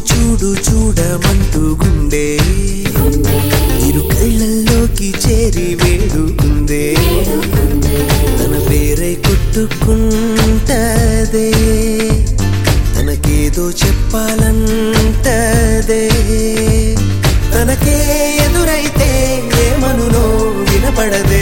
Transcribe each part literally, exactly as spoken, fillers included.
చూడు చూడమంటూ గుండె ఇరు కళ్ళల్లోకి చేరి వేడుకుందే తన పేరై కొట్టుకుంటదే తనకేదో చెప్పాలంటదే తనకే ఎదురైతే ఏమనునో వినపడదే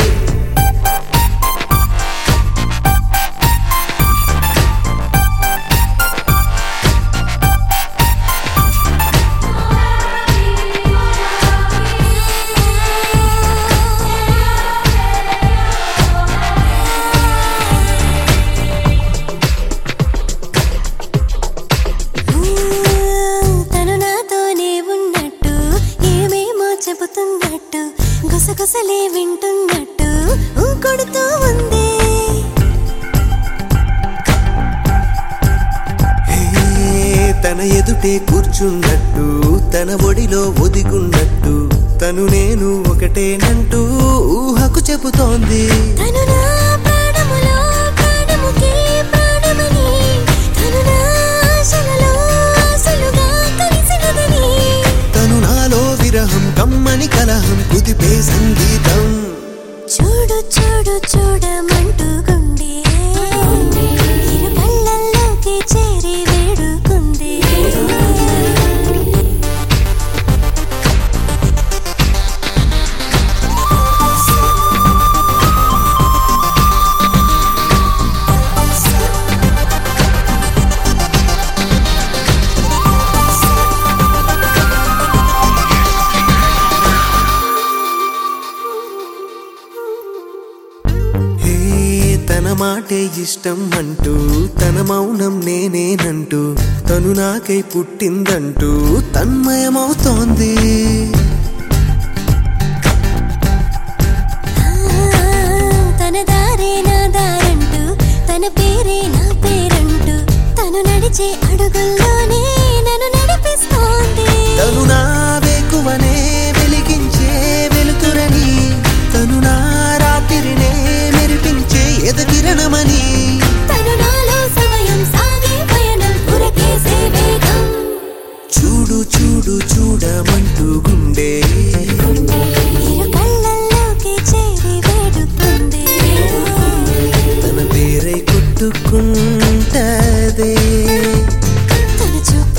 చెబుతున్నట్టు గుసగుసలే వింటున్నట్టు కొడుతూ ఉంది తన ఎదుటే కూర్చున్నట్టు తన ఒడిలో ఒదిగున్నట్టు తను నేను ఒకటేనంటూ ఊహకు చెబుతోంది తను నా ప్రాణములో ప్రాణముకే ప్రాణమని తను నా ఆశలలో ఆశలుగా కలిసినదని తను నాలో విరహం కమ్మని కలహం కుదిపే సంగీతం చూడు చూడు చూడమంటూ గుండె ఇరు కళ్ళల్లోకి చేరి వేడుకుంది తన మాటే ఇష్టం అంటూ తన మౌనం నేనేనంటూ తను నాకై పుట్టిందంటూ తన్మయమవుతోంది తన దారే నా దారంటూ తన పేరే నా పేరంటూ తను నడిచే అడుగుల్లోనే నన్ను నడిపిస్తోంది తను నా వేకువనే వెలిగించే వెలుతురని తను నా రాత్రినే మెరిపించే ఎదకిరణమని తను నాలో సమయం సాగే పయనం ఉరకేసే వేగం చూడు చూడు చూడమంటూ గుండె ఇరు కళ్ళల్లోకి చేరి వేడుకుంది తన పేరై కొట్టుకుంటదే తన చూపు